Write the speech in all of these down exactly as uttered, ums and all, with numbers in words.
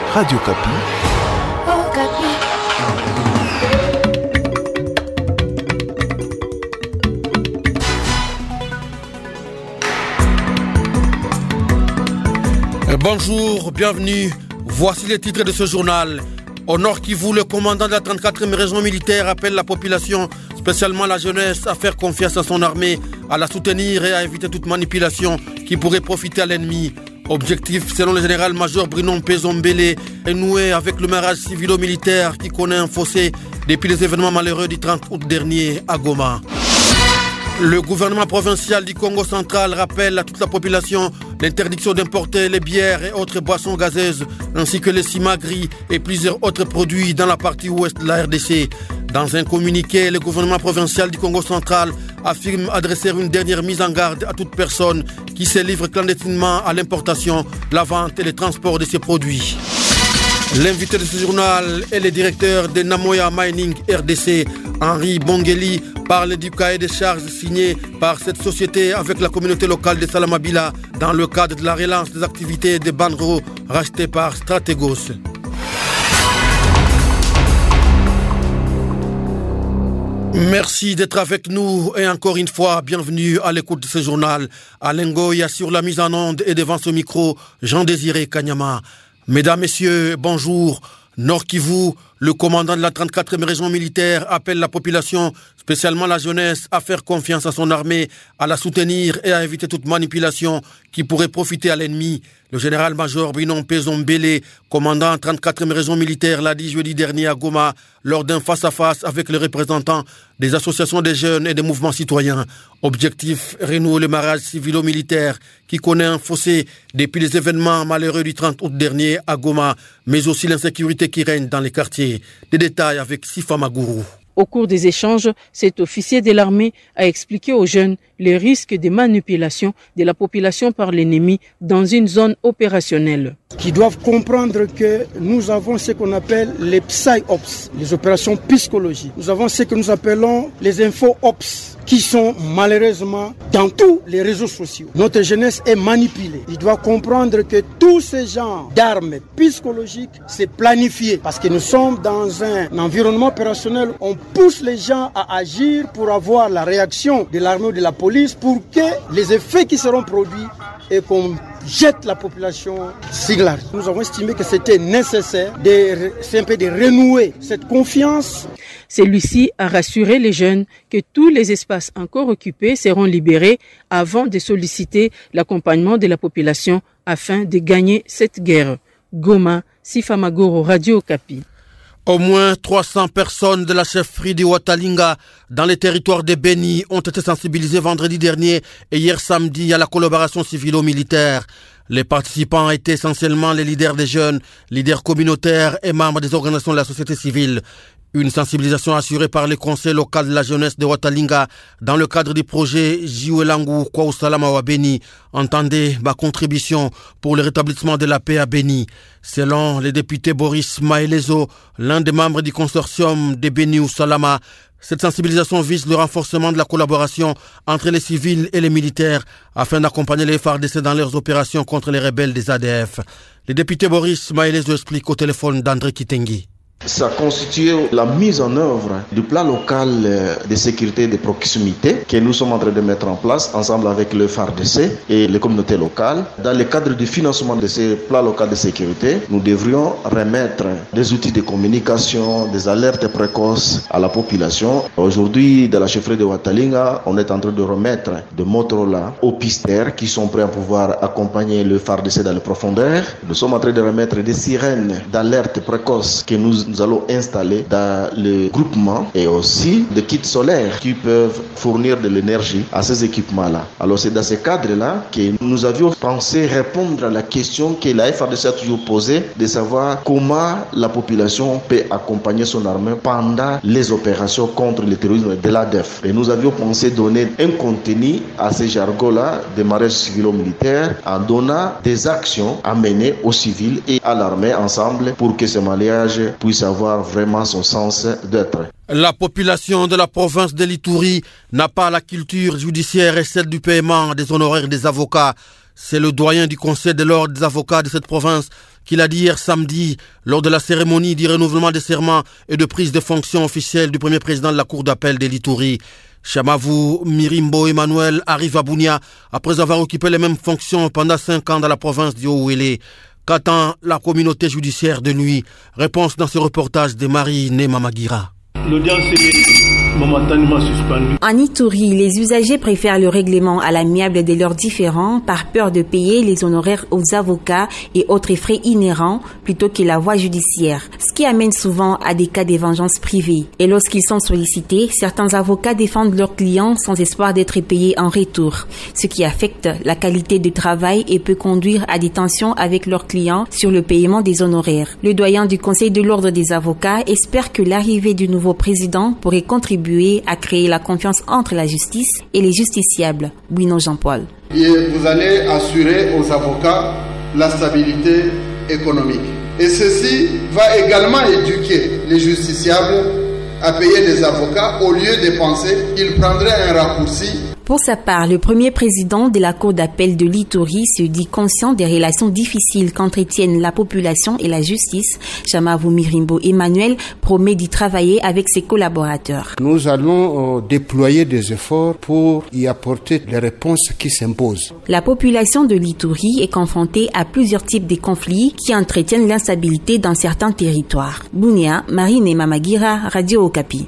Radio Kapi. Oh, Kapi. Bonjour, bienvenue. Voici les titres de ce journal. Au Nord Kivu, le commandant de la trente-quatrième région militaire appelle la population, spécialement la jeunesse, à faire confiance à son armée, à la soutenir et à éviter toute manipulation qui pourrait profiter à l'ennemi. Objectif, selon le général-major Bruno Pezombele, est noué avec le mariage civilo-militaire qui connaît un fossé depuis les événements malheureux du trente août dernier à Goma. Le gouvernement provincial du Congo central rappelle à toute la population l'interdiction d'importer les bières et autres boissons gazeuses, ainsi que les ciments gris et plusieurs autres produits dans la partie ouest de la R D C. Dans un communiqué, le gouvernement provincial du Congo central affirme adresser une dernière mise en garde à toute personne qui se livre clandestinement à l'importation, la vente et le transport de ces produits. L'invité de ce journal est le directeur de Namoya Mining R D C, Henri Bongeli, parle du cahier des charges signé par cette société avec la communauté locale de Salamabila dans le cadre de la relance des activités de Banro rachetées par Strategos. Merci d'être avec nous et encore une fois, bienvenue à l'écoute de ce journal. Alain Goya sur la mise en onde et devant ce micro, Jean-Désiré Kanyama. Mesdames, Messieurs, bonjour. Nord Kivu, le commandant de la trente-quatrième région militaire appelle la population, spécialement la jeunesse, à faire confiance à son armée, à la soutenir et à éviter toute manipulation qui pourrait profiter à l'ennemi. Le général-major Bruno Pezombele, commandant trente-quatrième région militaire, l'a dit jeudi dernier à Goma lors d'un face-à-face avec les représentants des associations des jeunes et des mouvements citoyens. Objectif, renouer le mariage civilo-militaire qui connaît un fossé depuis les événements malheureux du trente août dernier à Goma, mais aussi l'insécurité qui règne dans les quartiers. Des détails avec Sifa Magourou. Au cours des échanges, cet officier de l'armée a expliqué aux jeunes les risques de manipulation de la population par l'ennemi dans une zone opérationnelle. Qui doivent comprendre que nous avons ce qu'on appelle les psy-ops, les opérations psychologiques. Nous avons ce que nous appelons les info-ops, qui sont malheureusement dans tous les réseaux sociaux. Notre jeunesse est manipulée. Il doit comprendre que tous ces genres d'armes psychologiques, c'est planifié. Parce que nous sommes dans un environnement opérationnel, on pousse les gens à agir pour avoir la réaction de l'armée ou de la police pour que les effets qui seront produits et qu'on jette la population siglarise. Nous avons estimé que c'était nécessaire de, c'est un peu de renouer cette confiance. Celui-ci a rassuré les jeunes que tous les espaces encore occupés seront libérés avant de solliciter l'accompagnement de la population afin de gagner cette guerre. Goma, Sifa Magoro, Radio Kapi. Au moins trois cents personnes de la chefferie de Watalinga dans les territoires de Beni ont été sensibilisées vendredi dernier et hier samedi à la collaboration civilo-militaire. Les participants étaient essentiellement les leaders des jeunes, leaders communautaires et membres des organisations de la société civile. Une sensibilisation assurée par le conseil local de la jeunesse de Watalinga dans le cadre du projet Jiwelangu kwa usalama wa Beni. Entendez ma contribution pour le rétablissement de la paix à Beni. Selon le député Boris Maelezo, l'un des membres du consortium de Beni Usalama, cette sensibilisation vise le renforcement de la collaboration entre les civils et les militaires afin d'accompagner les F A R D C dans leurs opérations contre les rebelles des A D F. Le député Boris Maelezo explique au téléphone d'André Kitengi. Ça constitue la mise en œuvre du plan local de sécurité et de proximité que nous sommes en train de mettre en place ensemble avec le F A R D C et les communautés locales. Dans le cadre du financement de ce plan local de sécurité, nous devrions remettre des outils de communication, des alertes précoces à la population. Aujourd'hui, dans la chefferie de Watalinga, on est en train de remettre des Motorola aux pisteurs qui sont prêts à pouvoir accompagner le F A R D C dans les profondeurs. Nous sommes en train de remettre des sirènes d'alerte précoces que nous nous allons installer dans le groupement et aussi des kits solaires qui peuvent fournir de l'énergie à ces équipements-là. Alors c'est dans ce cadre-là que nous avions pensé répondre à la question que la F A R D C a toujours posée de savoir comment la population peut accompagner son armée pendant les opérations contre le terrorisme de l'A D F. Et nous avions pensé donner un contenu à ces jargons-là de mariage civilo-militaire en donnant des actions à mener aux civils et à l'armée ensemble pour que ce mariage puisse avoir vraiment son sens d'être. La population de la province de l'Ituri n'a pas la culture judiciaire et celle du paiement des honoraires des avocats. C'est le doyen du conseil de l'ordre des avocats de cette province qui l'a dit hier samedi lors de la cérémonie du renouvellement des serments et de prise de fonction officielle du premier président de la cour d'appel de l'Ituri. Chamavou Mirimbo Emmanuel arrive à Bunia après avoir occupé les mêmes fonctions pendant cinq ans dans la province du Haut-Ouélé. Qu'attend la communauté judiciaire de lui? Réponse dans ce reportage de Marie Nemamagira. L'audience est momentanément suspendue. En Ituri, les usagers préfèrent le règlement à l'amiable de leurs différends par peur de payer les honoraires aux avocats et autres frais inhérents plutôt que la voie judiciaire, ce qui amène souvent à des cas de vengeance privée. Et lorsqu'ils sont sollicités, certains avocats défendent leurs clients sans espoir d'être payés en retour, ce qui affecte la qualité du travail et peut conduire à des tensions avec leurs clients sur le paiement des honoraires. Le doyen du Conseil de l'ordre des avocats espère que l'arrivée du nouveau président pourrait contribuer à créer la confiance entre la justice et les justiciables. Bouino Jean-Paul. Et vous allez assurer aux avocats la stabilité économique. Et ceci va également éduquer les justiciables à payer des avocats au lieu de penser qu'ils prendraient un raccourci. Pour sa part, le premier président de la cour d'appel de l'Ituri se dit conscient des relations difficiles qu'entretiennent la population et la justice. Chamavou Mirimbo Emmanuel promet d'y travailler avec ses collaborateurs. Nous allons euh, déployer des efforts pour y apporter les réponses qui s'imposent. La population de l'Ituri est confrontée à plusieurs types de conflits qui entretiennent l'instabilité dans certains territoires. Bounia, Marine Mamagira, Radio Okapi.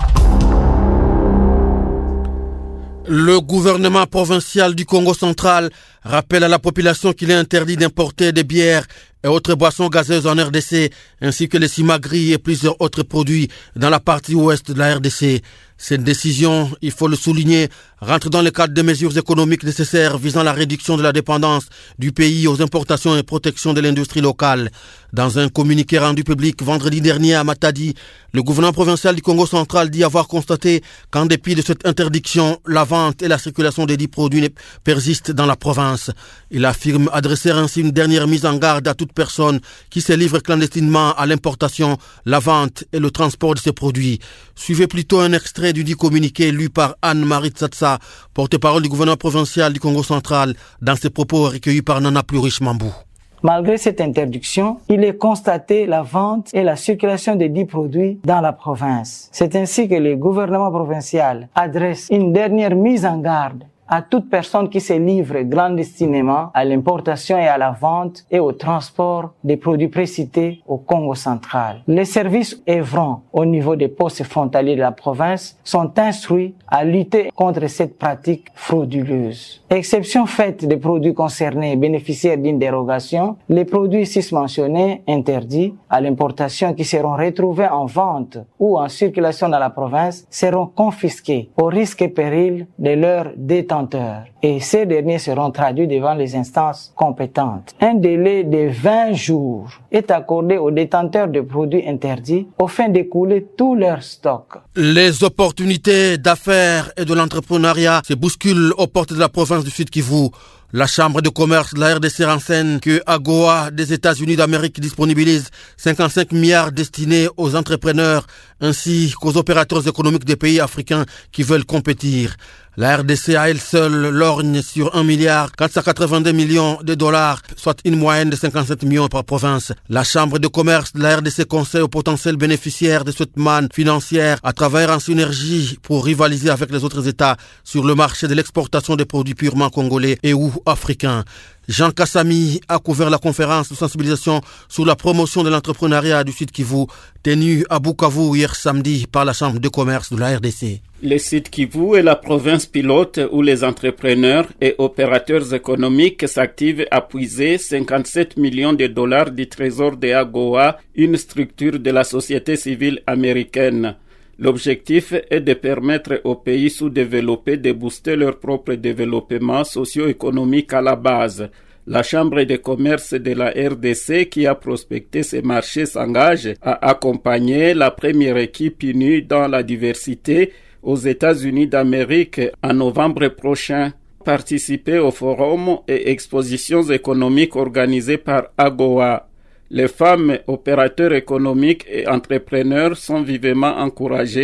Le gouvernement provincial du Congo central rappelle à la population qu'il est interdit d'importer des bières et autres boissons gazeuses en R D C, ainsi que les simagris et plusieurs autres produits dans la partie ouest de la R D C. Cette décision, il faut le souligner, rentre dans le cadre des mesures économiques nécessaires visant la réduction de la dépendance du pays aux importations et protection de l'industrie locale. Dans un communiqué rendu public vendredi dernier à Matadi, le gouvernement provincial du Congo central dit avoir constaté qu'en dépit de cette interdiction, la vente et la circulation des dix produits persistent dans la province. Il affirme adresser ainsi une dernière mise en garde à toute personne qui se livre clandestinement à l'importation, la vente et le transport de ces produits. Suivez plutôt un extrait du dit communiqué lu par Anne-Marie Tsatsa, porte-parole du gouvernement provincial du Congo central, dans ses propos recueillis par Nana Plurish Mambou. Malgré cette interdiction, il est constaté la vente et la circulation des dix produits dans la province. C'est ainsi que le gouvernement provincial adresse une dernière mise en garde à toute personne qui se livre clandestinement à l'importation et à la vente et au transport des produits précités au Congo central. Les services œuvrant au niveau des postes frontaliers de la province sont instruits à lutter contre cette pratique frauduleuse. Exception faite des produits concernés bénéficiaires d'une dérogation, les produits susmentionnés interdits à l'importation qui seront retrouvés en vente ou en circulation dans la province seront confisqués au risque et péril de leur détention. Et ces derniers seront traduits devant les instances compétentes. Un délai de vingt jours est accordé aux détenteurs de produits interdits au fin d'écouler tout leur stock. Les opportunités d'affaires et de l'entrepreneuriat se bousculent aux portes de la province du Sud Kivu. La Chambre de commerce de la R D C renseigne que AGOA des États-Unis d'Amérique disponibilise cinquante-cinq milliards destinés aux entrepreneurs ainsi qu'aux opérateurs économiques des pays africains qui veulent compétir. La R D C à elle seule lorgne sur un milliard quatre cent quatre-vingt-deux millions de dollars, soit une moyenne de cinquante-sept millions par province. La Chambre de commerce de la R D C conseille aux potentiels bénéficiaires de cette manne financière à travailler en synergie pour rivaliser avec les autres États sur le marché de l'exportation des produits purement congolais et ou africains. Jean Kassami a couvert la conférence de sensibilisation sur la promotion de l'entrepreneuriat du Sud Kivu tenue à Bukavu hier samedi par la Chambre de commerce de la R D C. Le Sud Kivu est la province pilote où les entrepreneurs et opérateurs économiques s'activent à puiser cinquante-sept millions de dollars du trésor de AGOA, une structure de la société civile américaine. L'objectif est de permettre aux pays sous-développés de booster leur propre développement socio-économique à la base. La Chambre de commerce de la R D C, qui a prospecté ces marchés, s'engage à accompagner la première équipe unie dans la diversité aux États-Unis d'Amérique en novembre prochain. Participer au forum et expositions économiques organisées par AGOA. Les femmes, opérateurs économiques et entrepreneurs sont vivement encouragés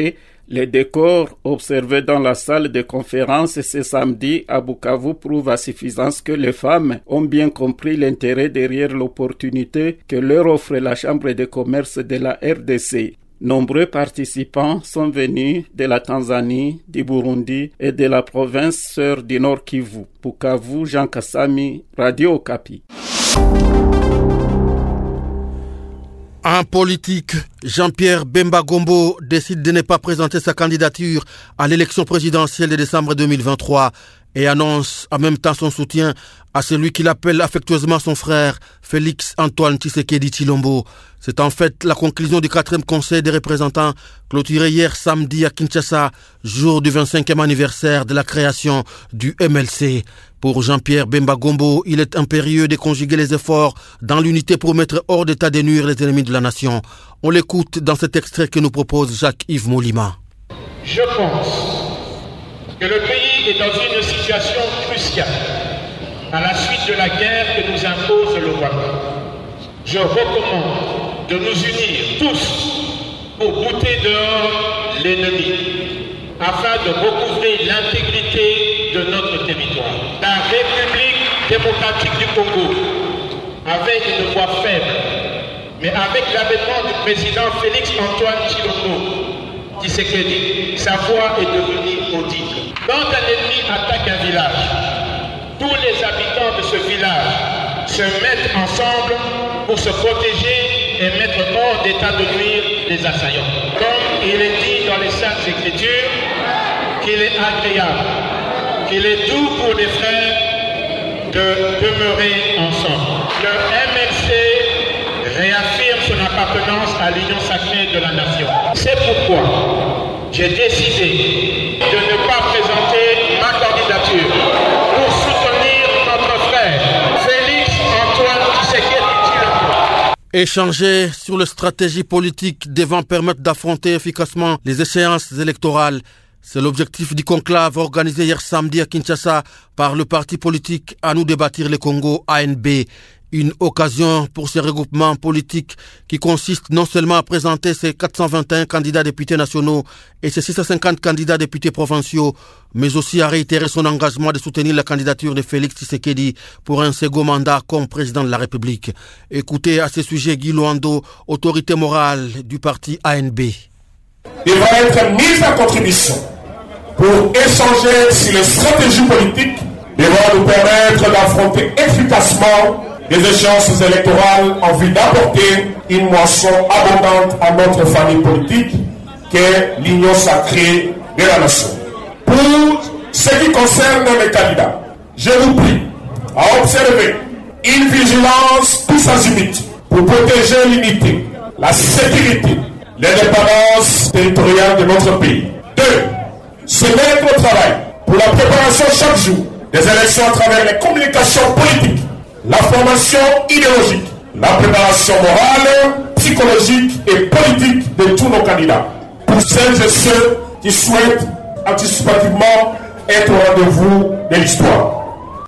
Les décors observés dans la salle de conférence ce samedi à Bukavu prouvent à suffisance que les femmes ont bien compris l'intérêt derrière l'opportunité que leur offre la Chambre de commerce de la R D C. Nombreux participants sont venus de la Tanzanie, du Burundi et de la province sœur du Nord Kivu. Bukavu, Jean Kassami, Radio Okapi. En politique, Jean-Pierre Bemba Gombo décide de ne pas présenter sa candidature à l'élection présidentielle de décembre deux mille vingt-trois et annonce en même temps son soutien à celui qu'il appelle affectueusement son frère, Félix Antoine Tshisekedi Tshilombo. C'est en fait la conclusion du quatrième conseil des représentants clôturé hier samedi à Kinshasa, jour du vingt-cinquième anniversaire de la création du M L C. Pour Jean-Pierre Bemba Gombo, il est impérieux de conjuguer les efforts dans l'unité pour mettre hors d'état de nuire les ennemis de la nation. On l'écoute dans cet extrait que nous propose Jacques-Yves Molima. Je pense que le pays est dans une situation cruciale à la suite de la guerre que nous impose le Rwanda. Je recommande de nous unir tous pour bouter dehors l'ennemi afin de recouvrer l'intégrité de notre territoire. La République démocratique du Congo avait une voix faible, mais avec l'avènement du président Félix Antoine Tshilombo Tshisekedi, sa voix est devenue audible. Quand un ennemi attaque un village, tous les habitants de ce village se mettent ensemble pour se protéger et mettre hors d'état de nuire les assaillants. Comme il est dit dans les Saintes Écritures, qu'il est agréable, qu'il est doux pour les frères de demeurer ensemble. Le M L C réaffirme son appartenance à l'union sacrée de la nation. C'est pourquoi j'ai décidé de ne pas présenter ma candidature pour soutenir notre frère, Félix Antoine Tshisekedi Tshilombo. Échanger sur les stratégies politiques devant permettre d'affronter efficacement les échéances électorales. C'est l'objectif du conclave organisé hier samedi à Kinshasa par le parti politique À nous débâtir le Congo, A N B. Une occasion pour ces regroupements politiques qui consiste non seulement à présenter ses quatre cent vingt et un candidats députés nationaux et ses six cent cinquante candidats députés provinciaux, mais aussi à réitérer son engagement de soutenir la candidature de Félix Tshisekedi pour un second mandat comme président de la République. Écoutez à ce sujet Guy Luando, autorité morale du parti A N B. Devra être mise à contribution pour échanger sur les stratégies politiques devant nous permettre d'affronter efficacement les échéances électorales en vue d'apporter une moisson abondante à notre famille politique qu'est l'union sacrée de la nation. Pour ce qui concerne les candidats, je vous prie à observer une vigilance tous azimuts pour protéger l'unité, la sécurité, l'indépendance territoriale de notre pays. Deux, se mettre au travail pour la préparation chaque jour des élections à travers les communications politiques, la formation idéologique, la préparation morale, psychologique et politique de tous nos candidats. Pour celles et ceux qui souhaitent anticipativement être au rendez-vous de l'histoire.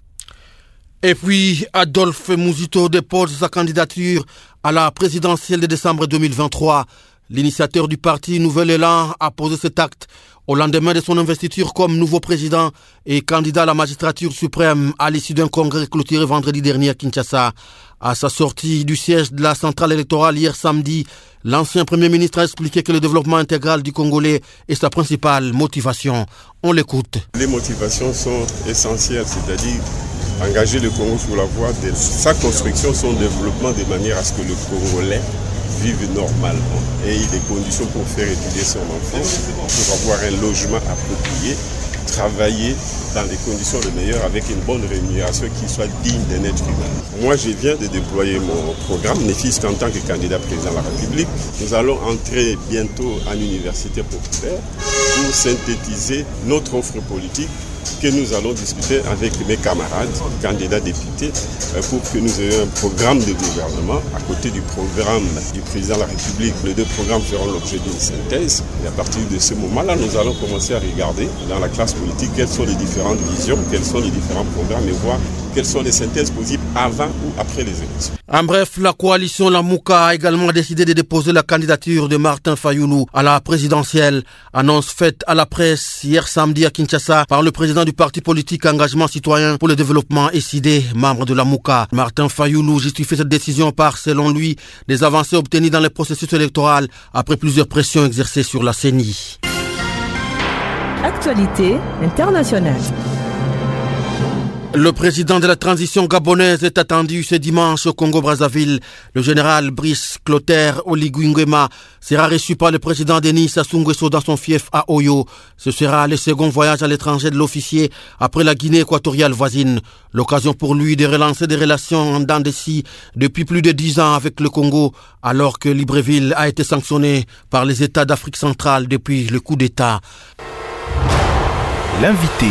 Et puis, Adolphe Mouzito dépose sa candidature à la présidentielle de décembre deux mille vingt-trois. L'initiateur du parti Nouvel Élan a posé cet acte au lendemain de son investiture comme nouveau président et candidat à la magistrature suprême à l'issue d'un congrès clôturé vendredi dernier à Kinshasa. À sa sortie du siège de la centrale électorale hier samedi, l'ancien premier ministre a expliqué que le développement intégral du Congolais est sa principale motivation. On l'écoute. Les motivations sont essentielles, c'est-à-dire engager le Congo sur la voie de sa construction, son développement, de manière à ce que le Congolais vive normalement et il y a des conditions pour faire étudier son enfant, pour avoir un logement approprié, travailler dans les conditions les meilleures avec une bonne rémunération qui soit digne d'un être humain. Moi, je viens de déployer mon programme, ne fût-ce qu'en tant que candidat président de la République. Nous allons entrer bientôt en université populaire pour synthétiser notre offre politique que nous allons discuter avec mes camarades, candidats députés, pour que nous ayons un programme de gouvernement à côté du programme du président de la République. Les deux programmes feront l'objet d'une synthèse. Et à partir de ce moment-là, nous allons commencer à regarder dans la classe politique quelles sont les différentes visions, quels sont les différents programmes et voir quelles sont les synthèses possibles avant ou après les élections. En bref, la coalition Lamuka a également décidé de déposer la candidature de Martin Fayulu à la présidentielle. Annonce faite à la presse hier samedi à Kinshasa par le président du parti politique Engagement Citoyen pour le Développement S I D, membre de Lamuka. Martin Fayulu justifie cette décision par, selon lui, des avancées obtenues dans le processus électoral après plusieurs pressions exercées sur la C E N I. Actualité internationale. Le président de la transition gabonaise est attendu ce dimanche au Congo-Brazzaville. Le général Brice Clotaire Oligui Nguema sera reçu par le président Denis Sassou Nguesso dans son fief à Oyo. Ce sera le second voyage à l'étranger de l'officier après la Guinée équatoriale voisine. L'occasion pour lui de relancer des relations en dents de scie depuis plus de dix ans avec le Congo, alors que Libreville a été sanctionné par les États d'Afrique centrale depuis le coup d'État. L'invité.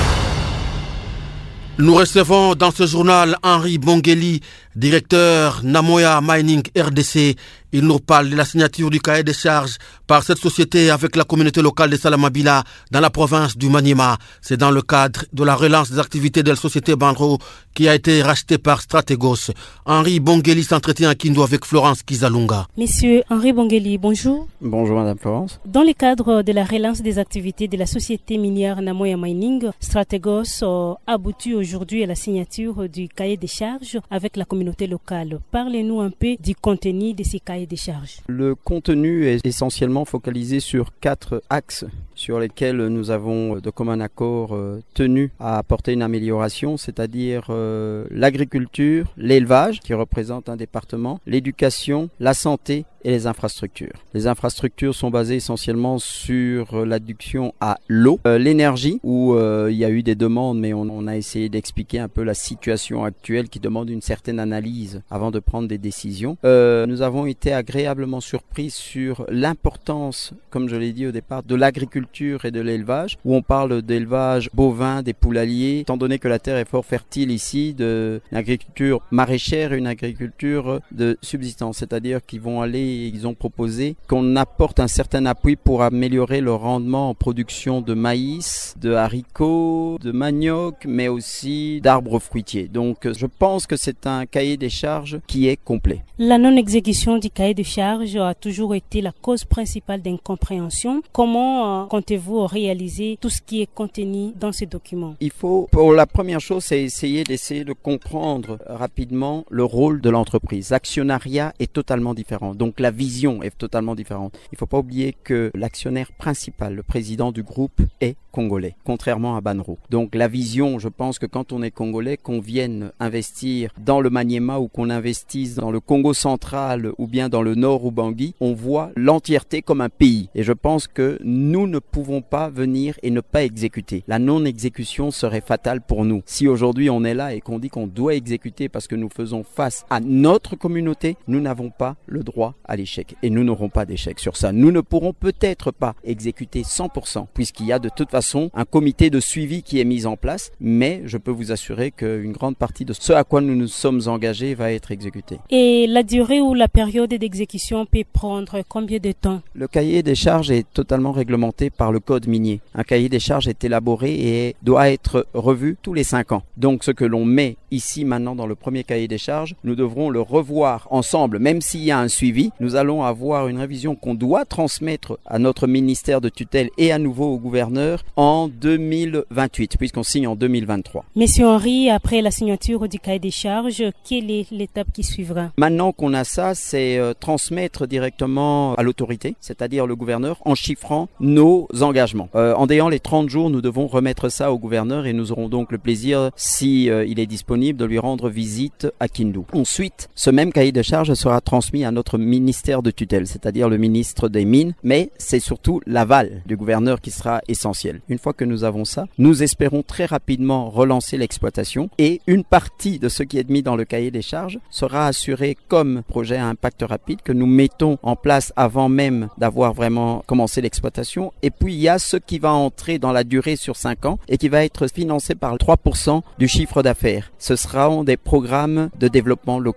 Nous recevons dans ce journal Henri Bongeli, directeur Namoya Mining R D C. Il nous parle de la signature du cahier des charges par cette société avec la communauté locale de Salamabila dans la province du Maniema. C'est dans le cadre de la relance des activités de la société Banro qui a été rachetée par Strategos. Henri Bongeli s'entretient à Kindu avec Florence Kizalunga. Monsieur Henri Bongeli, bonjour. Bonjour Madame Florence. Dans le cadre de la relance des activités de la société minière Namoya Mining, Strategos a abouti aujourd'hui à la signature du cahier des charges avec la communauté locale. Parlez-nous un peu du contenu de ces cahiers des charges. Le contenu est essentiellement focalisé sur quatre axes sur lesquels nous avons de commun accord euh, tenu à apporter une amélioration, c'est-à-dire euh, l'agriculture, l'élevage qui représente un département, l'éducation, la santé et les infrastructures. Les infrastructures sont basées essentiellement sur l'adduction à l'eau, euh, l'énergie où euh, il y a eu des demandes, mais on, on a essayé d'expliquer un peu la situation actuelle qui demande une certaine analyse avant de prendre des décisions. Euh, nous avons été agréablement surpris sur l'importance, comme je l'ai dit au départ, de l'agriculture et de l'élevage, où on parle d'élevage bovin, des poulaillers, étant donné que la terre est fort fertile ici, de une agriculture maraîchère et une agriculture de subsistance, c'est-à-dire qu'ils vont aller, ils ont proposé qu'on apporte un certain appui pour améliorer le rendement en production de maïs, de haricots, de manioc, mais aussi d'arbres fruitiers. Donc je pense que c'est un cahier des charges qui est complet. La non-exécution du cahier de charges a toujours été la cause principale d'incompréhension. Comment comptez-vous réaliser tout ce qui est contenu dans ces documents? Il faut, pour la première chose, c'est essayer d'essayer de comprendre rapidement le rôle de l'entreprise. L'actionnariat est totalement différent, donc la vision est totalement différente. Il ne faut pas oublier que l'actionnaire principal, le président du groupe, est congolais, contrairement à Banro. Donc la vision, je pense que quand on est congolais, qu'on vienne investir dans le Maniema ou qu'on investisse dans le Congo central ou bien dans le nord Ubangui, on voit l'entièreté comme un pays. Et je pense que nous ne pouvons pas venir et ne pas exécuter. La non-exécution serait fatale pour nous. Si aujourd'hui on est là et qu'on dit qu'on doit exécuter parce que nous faisons face à notre communauté, nous n'avons pas le droit à l'échec. Et nous n'aurons pas d'échec sur ça. Nous ne pourrons peut-être pas exécuter cent pour cent puisqu'il y a de toute façon un comité de suivi qui est mis en place, mais je peux vous assurer qu'une grande partie de ce à quoi nous nous sommes engagés va être exécutée. Et la durée ou la période d'exécution peut prendre combien de temps? Le cahier des charges est totalement réglementé par le code minier. Un cahier des charges est élaboré et doit être revu tous les cinq ans. Donc ce que l'on met ici maintenant dans le premier cahier des charges, nous devrons le revoir ensemble, même s'il y a un suivi. Nous allons avoir une révision qu'on doit transmettre à notre ministère de tutelle et à nouveau au gouverneur en deux mille vingt-huit, puisqu'on signe en deux mille vingt-trois. Monsieur Henri, après la signature du cahier des charges, quelle est l'étape qui suivra? Maintenant qu'on a ça, c'est euh, transmettre directement à l'autorité, c'est-à-dire le gouverneur, en chiffrant nos engagements. Euh, en ayant les trente jours, nous devons remettre ça au gouverneur et nous aurons donc le plaisir, si euh, il est disponible, de lui rendre visite à Kindu. Ensuite, ce même cahier de charges sera transmis à notre ministère de tutelle, c'est-à-dire le ministre des Mines, mais c'est surtout l'aval du gouverneur qui sera essentiel. Une fois que nous avons ça, nous espérons très rapidement relancer l'exploitation et une partie de ce qui est mis dans le cahier des charges sera assurée comme projet à impact rapide que nous mettons en place avant même d'avoir vraiment commencé l'exploitation. Et puis il y a ce qui va entrer dans la durée sur cinq ans et qui va être financé par trois pour cent du chiffre d'affaires. Ce seront des programmes de développement local.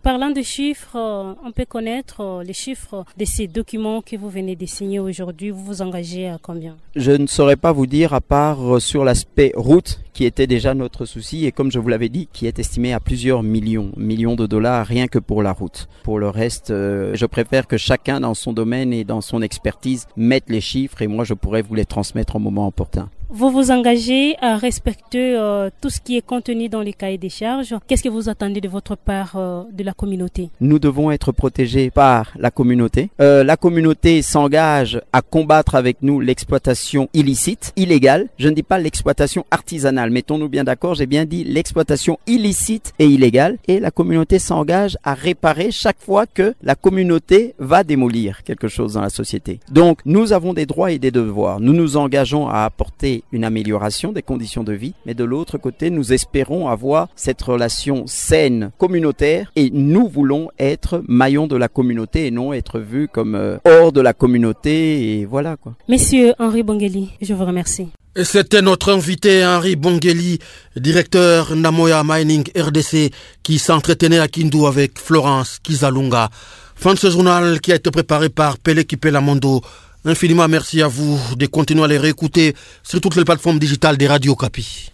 Parlant de chiffres, on peut connaître les chiffres de ces documents que vous venez de signer aujourd'hui. Vous vous engagez à combien? Je ne saurais pas vous dire, à part sur l'aspect route, qui était déjà notre souci et comme je vous l'avais dit, qui est estimé à plusieurs millions, millions de dollars rien que pour la route. Pour le reste, euh, je préfère que chacun dans son domaine et dans son expertise mette les chiffres et moi je pourrais vous les transmettre au moment opportun. Vous vous engagez à respecter euh, tout ce qui est contenu dans les cahiers des charges. Qu'est-ce que vous attendez de votre part euh, de la communauté? Nous devons être protégés par la communauté. Euh, la communauté s'engage à combattre avec nous l'exploitation illicite, illégale. Je ne dis pas l'exploitation artisanale. Mettons-nous bien d'accord, j'ai bien dit l'exploitation illicite et illégale. Et la communauté s'engage à réparer chaque fois que la communauté va démolir quelque chose dans la société. Donc, nous avons des droits et des devoirs. Nous nous engageons à apporter une amélioration des conditions de vie, mais de l'autre côté, nous espérons avoir cette relation saine communautaire et nous voulons être maillons de la communauté et non être vus comme euh, hors de la communauté et voilà quoi. Monsieur Henri Bongeli, je vous remercie. Et c'était notre invité Henri Bongeli, directeur Namoya Mining R D C, qui s'entretenait à Kindu avec Florence Kizalunga. Fin de ce journal qui a été préparé par Pele Kipela Mondo. Infiniment merci à vous de continuer à les réécouter sur toutes les plateformes digitales des Radio Kapi.